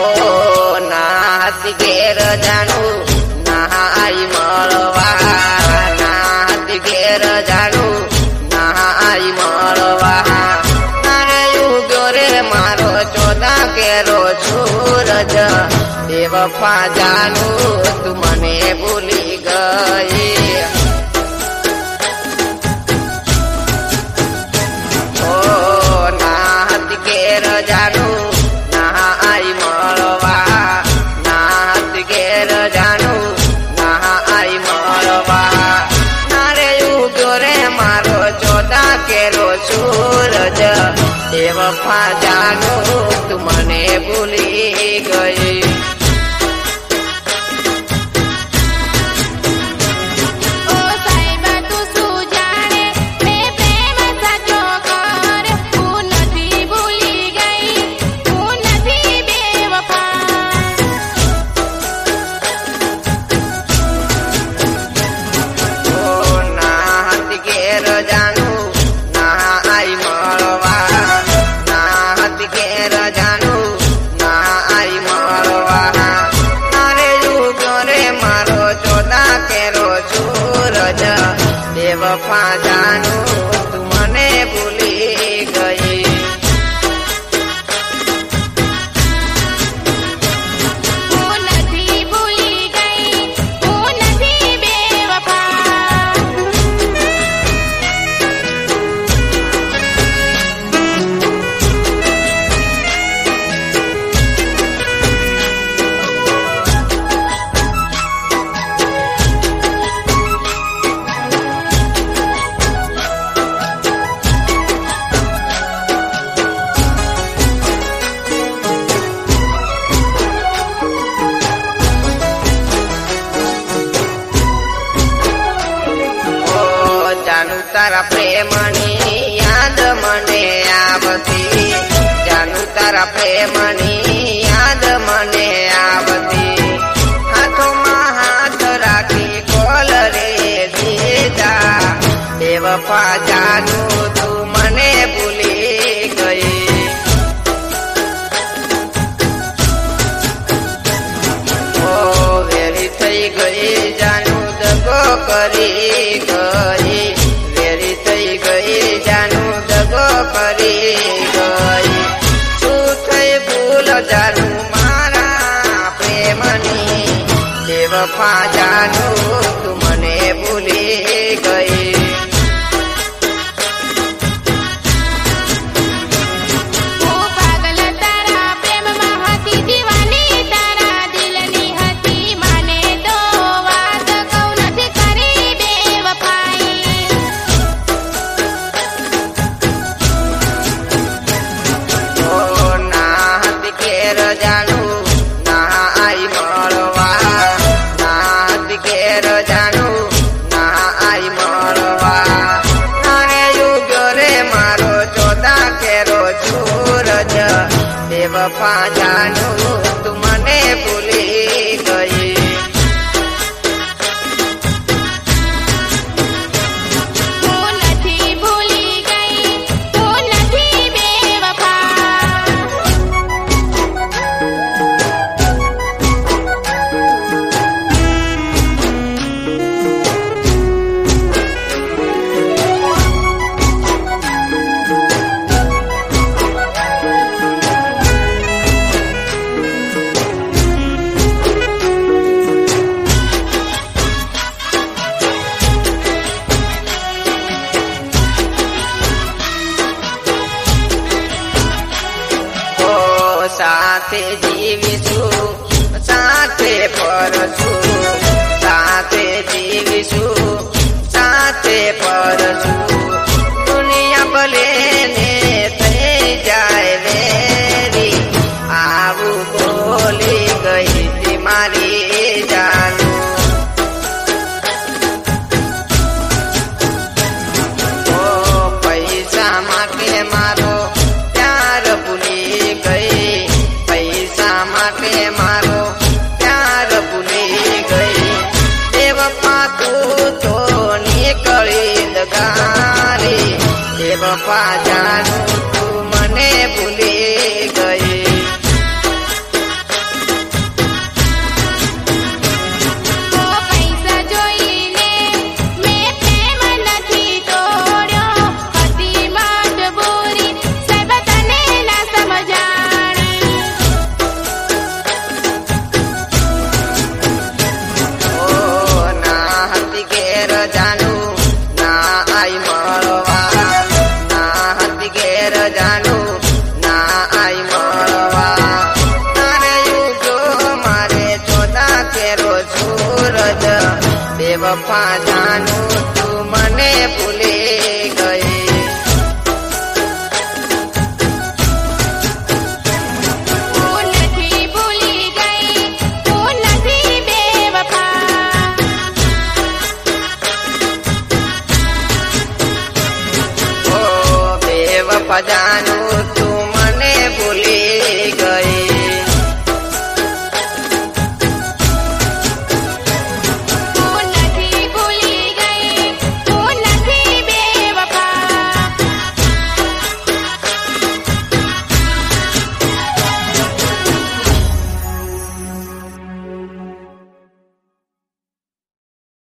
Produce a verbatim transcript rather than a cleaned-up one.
નાહત ઘેર જાણું નાહાઈ મળવા, નાહત ઘેર જાણું નાહાઈ મળવા. તારે ઉગ્યો રે મારો ચોદા કેરો સૂરજ, બેવફા જાણું તું મને ભૂલી ગઈ. ઓ નાહત ઘેર જાણું નાહાઈ મળવા, નાહત ઘેર જાણું નાહાઈ મળવા. તારે ઉગ્યો રે મારો ચોદા કેરો સૂરજ, બેવફા જાણું તું મને ભૂલી ગઈ. બેવફા જાણું તું મને ભૂલી ગઈ. હું નથી ભૂલી ગઈ, હું નથી બેવફા. તારા પ્રેમની યાદ મને આવતી, જાણું તારા પ્રેમની યાદ મને આવતી. હાથોમાં હાથ રાખી કોલ રે દીધા, બેવફા જાણું તું મને ભૂલી ગઈ. ઓ વેરી થઈ ગઈ જાણું દગો કરી ગઈ, થઈ ગઈ જાણું દગો કરી ગઈ. શું થઈ ભૂલ જાણું મારા પ્રેમની, બેવફા જાણું તું મને ભૂલી ગઈ. જાણું નાહાઈ મળવા, નાહત ઘેર જાણું નાહાઈ મળવા. તારે ઉગ્યો રે મારો ચોદા કેરો સૂરજ, બેવફા જાણું તું મને ભૂલી ગઈ. સાથે જીવીશું સાથે ફરશું, સાથે જીવીશું સાથે ફરશું. દુનિયા ભલે ને થઈ જાય વેરી, આવું બોલી ગઈ તી મારી જાનું. ઓ પૈસા માટે મારો પ્યાર ભૂલી ગઈ, પૈસા માટે મારો પ્યાર ભૂલી ગઈ. બેવફા તું તો નીકળી દગારી, બેવફા જાણું તું મને ભૂલી ગઈ. बेवफा जानू तू मने भूली गई હું નથી ભૂલી ગઈ હું નથી બેવફા ओ बेवफा जानू तू मने भूली गई